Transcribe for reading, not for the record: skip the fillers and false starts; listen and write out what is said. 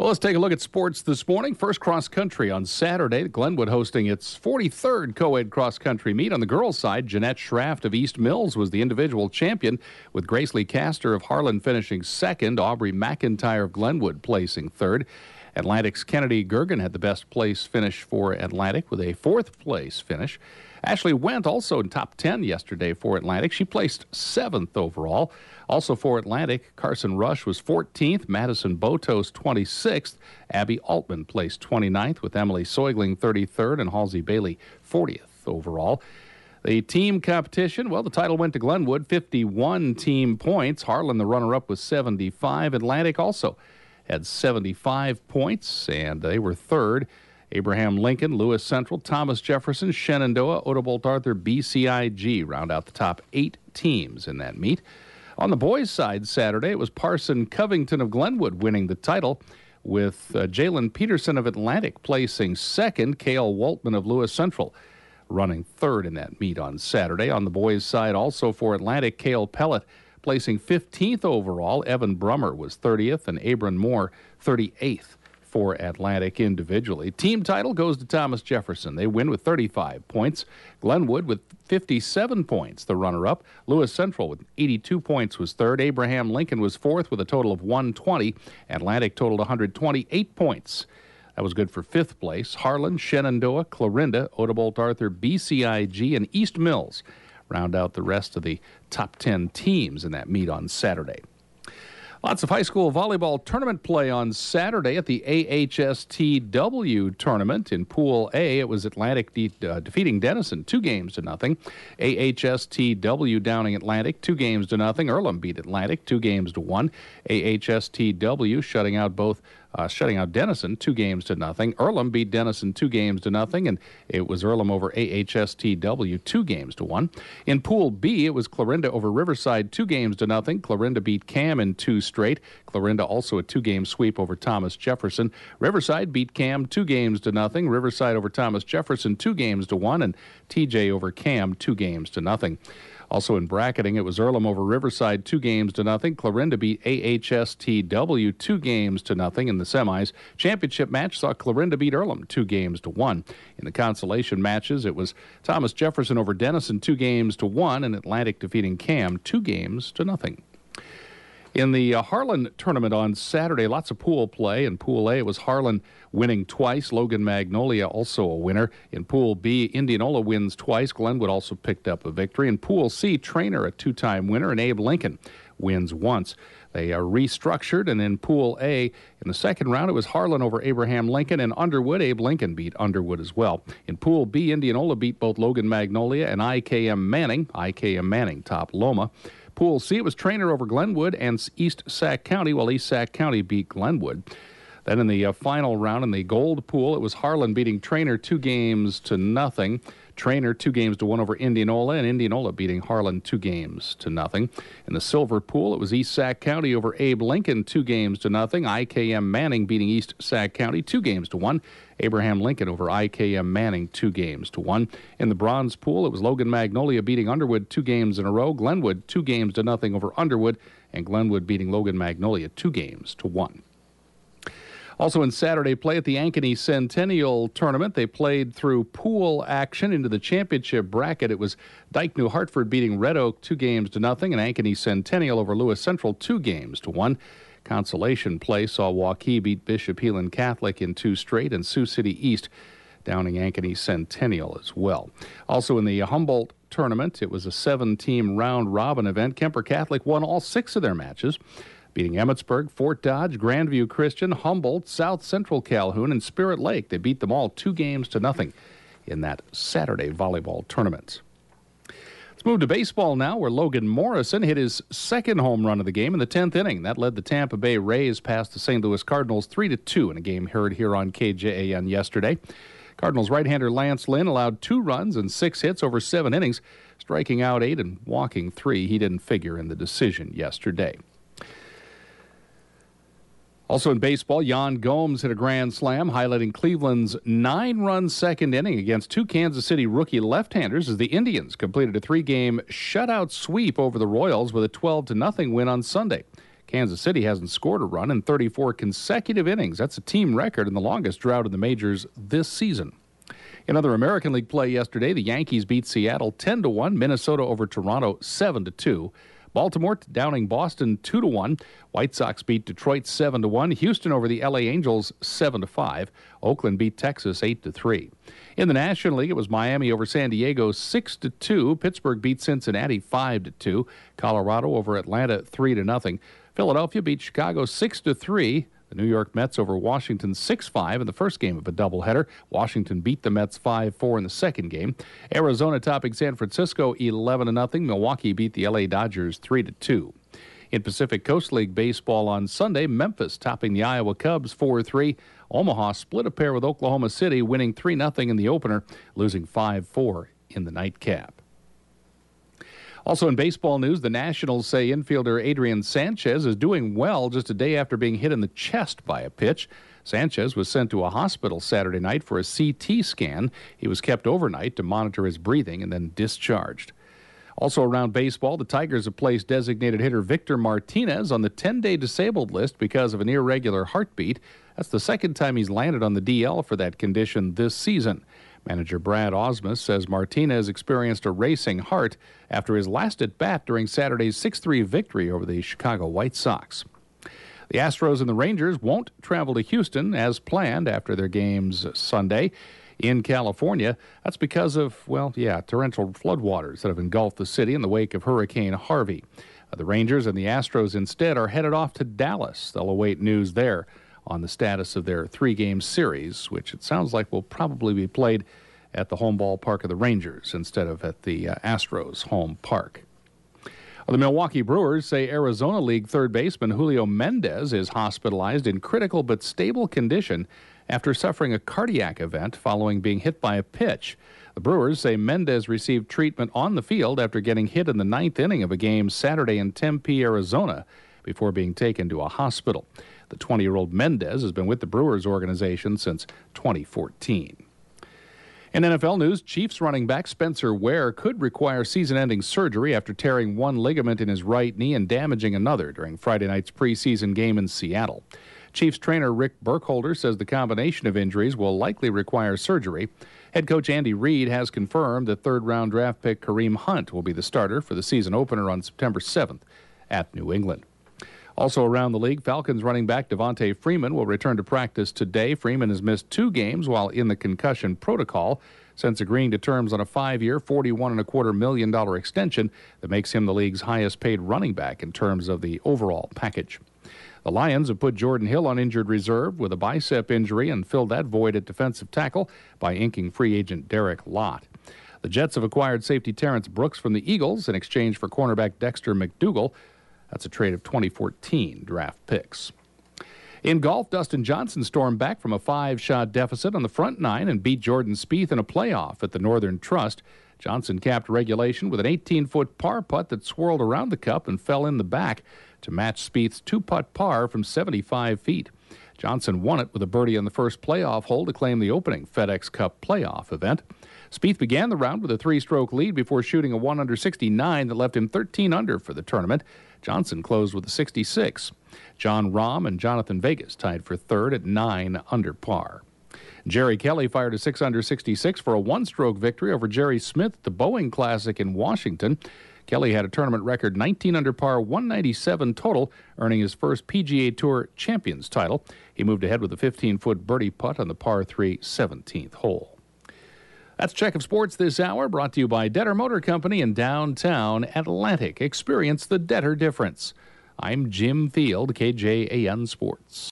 Well, let's take a look at sports this morning. First cross country on Saturday. Glenwood hosting its 43rd co-ed cross country meet. On the girls' side, Jeanette Schraft of East Mills was the individual champion, with Grace Lee Castor of Harlan finishing second, Aubrey McIntyre of Glenwood placing third. Atlantic's Kennedy Gergen had the best place finish for Atlantic with a fourth place finish. Ashley Wendt also in top 10 yesterday for Atlantic. She placed 7th overall. Also for Atlantic, Carson Rush was 14th, Madison Botos 26th, Abby Altman placed 29th with Emily Soigling 33rd and Halsey Bailey 40th overall. The team competition, well, the title went to Glenwood, 51 team points. Harlan, the runner-up, was 75. Atlantic also had 75 points, and they were third. Abraham Lincoln, Lewis Central, Thomas Jefferson, Shenandoah, Odobolt Arthur, BCIG round out the top 8 teams in that meet. On the boys' side Saturday, it was Parson Covington of Glenwood winning the title, with Jalen Peterson of Atlantic placing second, Cale Waltman of Lewis Central running third in that meet on Saturday. On the boys' side, also for Atlantic, Cale Pellet placing 15th overall. Evan Brummer was 30th, and Abram Moore 38th. For Atlantic individually. Team title goes to Thomas Jefferson. They win with 35 points. Glenwood with 57 points, the runner-up. Lewis Central with 82 points was third. Abraham Lincoln was fourth with a total of 120. Atlantic totaled 128 points. That was good for fifth place. Harlan, Shenandoah, Clarinda, Odobolt Arthur, BCIG, and East Mills round out the rest of the top 10 teams in that meet on Saturday. Lots of high school volleyball tournament play on Saturday at the AHSTW tournament. In Pool A, it was Atlantic defeating Denison 2-0. AHSTW downing Atlantic 2-0. Earlham beat Atlantic 2-1. AHSTW shutting out Denison 2-0. Earlham beat Denison 2-0, and it was Earlham over AHSTW 2-1. In Pool B, it was Clarinda over Riverside 2-0. Clarinda beat Cam in 2 straight. Clarinda also a 2-game sweep over Thomas Jefferson. Riverside beat Cam 2-0. Riverside over Thomas Jefferson 2-1, and TJ over Cam 2-0. Also in bracketing, it was Earlham over Riverside 2-0. Clarinda beat AHSTW 2-0 in the semis. Championship match saw Clarinda beat Earlham 2-1. In the consolation matches, it was Thomas Jefferson over Denison 2-1, and Atlantic defeating Cam 2-0. In the Harlan tournament on Saturday, lots of pool play. In Pool A, it was Harlan winning twice. Logan Magnolia also a winner. In Pool B, Indianola wins twice. Glenwood also picked up a victory. In Pool C, Trainer, a 2-time winner, and Abe Lincoln wins once. They are restructured, and in Pool A, in the second round, it was Harlan over Abraham Lincoln and Underwood. Abe Lincoln beat Underwood as well. In Pool B, Indianola beat both Logan Magnolia and IKM Manning. IKM Manning topped Loma. Pool C, it was Trainer over Glenwood and East Sac County, while East Sac County beat Glenwood. Then in the final round in the gold pool, it was Harlan beating Trainer 2-0. Trainer 2-1 over Indianola, and Indianola beating Harlan 2-0. In the silver pool, it was East Sac County over Abe Lincoln 2-0. IKM Manning beating East Sac County 2-1. Abraham Lincoln over IKM Manning 2-1. In the bronze pool, it was Logan Magnolia beating Underwood 2 games in a row. Glenwood 2-0 over Underwood, and Glenwood beating Logan Magnolia 2-1. Also in Saturday play at the Ankeny Centennial Tournament, they played through pool action into the championship bracket. It was Dike New Hartford beating Red Oak 2-0, and Ankeny Centennial over Lewis Central 2-1. Consolation play saw Waukee beat Bishop Heelan Catholic in 2 straight, and Sioux City East downing Ankeny Centennial as well. Also in the Humboldt Tournament, it was a 7-team round-robin event. Kemper Catholic won all 6 of their matches, beating Emmetsburg, Fort Dodge, Grandview Christian, Humboldt, South Central Calhoun, and Spirit Lake. They beat them all 2-0 in that Saturday volleyball tournament. Let's move to baseball now, where Logan Morrison hit his second home run of the game in the 10th inning. That led the Tampa Bay Rays past the St. Louis Cardinals 3-2 in a game heard here on KJAN yesterday. Cardinals right-hander Lance Lynn allowed 2 runs and 6 hits over 7 innings, striking out 8 and walking 3. He didn't figure in the decision yesterday. Also in baseball, Yan Gomes hit a grand slam, highlighting Cleveland's 9-run second inning against 2 Kansas City rookie left-handers as the Indians completed a 3-game shutout sweep over the Royals with a 12-0 win on Sunday. Kansas City hasn't scored a run in 34 consecutive innings. That's a team record and the longest drought in the majors this season. In other American League play yesterday, the Yankees beat Seattle 10-1, Minnesota over Toronto 7-2. Baltimore downing Boston 2-1. White Sox beat Detroit 7-1. Houston over the LA Angels 7-5. Oakland beat Texas 8-3. In the National League, it was Miami over San Diego 6-2. Pittsburgh beat Cincinnati 5-2. Colorado over Atlanta 3-0. Philadelphia beat Chicago 6-3. The New York Mets over Washington 6-5 in the first game of a doubleheader. Washington beat the Mets 5-4 in the second game. Arizona topping San Francisco 11-0. Milwaukee beat the LA Dodgers 3-2. In Pacific Coast League baseball on Sunday, Memphis topping the Iowa Cubs 4-3. Omaha split a pair with Oklahoma City, winning 3-0 in the opener, losing 5-4 in the nightcap. Also in baseball news, the Nationals say infielder Adrian Sanchez is doing well just a day after being hit in the chest by a pitch. Sanchez was sent to a hospital Saturday night for a CT scan. He was kept overnight to monitor his breathing and then discharged. Also around baseball, the Tigers have placed designated hitter Victor Martinez on the 10-day disabled list because of an irregular heartbeat. That's the second time he's landed on the DL for that condition this season. Manager Brad Osmus says Martinez experienced a racing heart after his last at-bat during Saturday's 6-3 victory over the Chicago White Sox. The Astros and the Rangers won't travel to Houston as planned after their games Sunday in California. That's because of, torrential floodwaters that have engulfed the city in the wake of Hurricane Harvey. The Rangers and the Astros instead are headed off to Dallas. They'll await news there on the status of their three-game series, which it sounds like will probably be played at the home ballpark of the Rangers instead of at the Astros home park. The Milwaukee Brewers say Arizona League third baseman Julio Mendez is hospitalized in critical but stable condition after suffering a cardiac event following being hit by a pitch. The Brewers say Mendez received treatment on the field after getting hit in the ninth inning of a game Saturday in Tempe, Arizona, before being taken to a hospital. The 20-year-old Mendez has been with the Brewers organization since 2014. In NFL news, Chiefs running back Spencer Ware could require season-ending surgery after tearing one ligament in his right knee and damaging another during Friday night's preseason game in Seattle. Chiefs trainer Rick Burkholder says the combination of injuries will likely require surgery. Head coach Andy Reid has confirmed that third-round draft pick Kareem Hunt will be the starter for the season opener on September 7th at New England. Also around the league, Falcons running back Devontae Freeman will return to practice today. Freeman has missed 2 games while in the concussion protocol since agreeing to terms on a 5-year, $41.25 million extension that makes him the league's highest-paid running back in terms of the overall package. The Lions have put Jordan Hill on injured reserve with a bicep injury and filled that void at defensive tackle by inking free agent Derek Lott. The Jets have acquired safety Terrence Brooks from the Eagles in exchange for cornerback Dexter McDougal. That's a trade of 2014 draft picks. In golf, Dustin Johnson stormed back from a 5-shot deficit on the front 9 and beat Jordan Spieth in a playoff at the Northern Trust. Johnson capped regulation with an 18-foot par putt that swirled around the cup and fell in the back to match Spieth's 2-putt par from 75 feet. Johnson won it with a birdie on the first playoff hole to claim the opening FedEx Cup playoff event. Spieth began the round with a 3-stroke lead before shooting a 1-under 69 that left him 13 under for the tournament. Johnson closed with a 66. John Rahm and Jonathan Vegas tied for third at 9 under par. Jerry Kelly fired a 6-under 66 for a 1-stroke victory over Jerry Smith at the Boeing Classic in Washington. Kelly had a tournament record 19 under par, 197 total, earning his first PGA Tour Champions title. He moved ahead with a 15-foot birdie putt on the par 3 17th hole. That's Check of Sports this hour, brought to you by Detter Motor Company in downtown Atlantic. Experience the Detter difference. I'm Jim Field, KJAN Sports.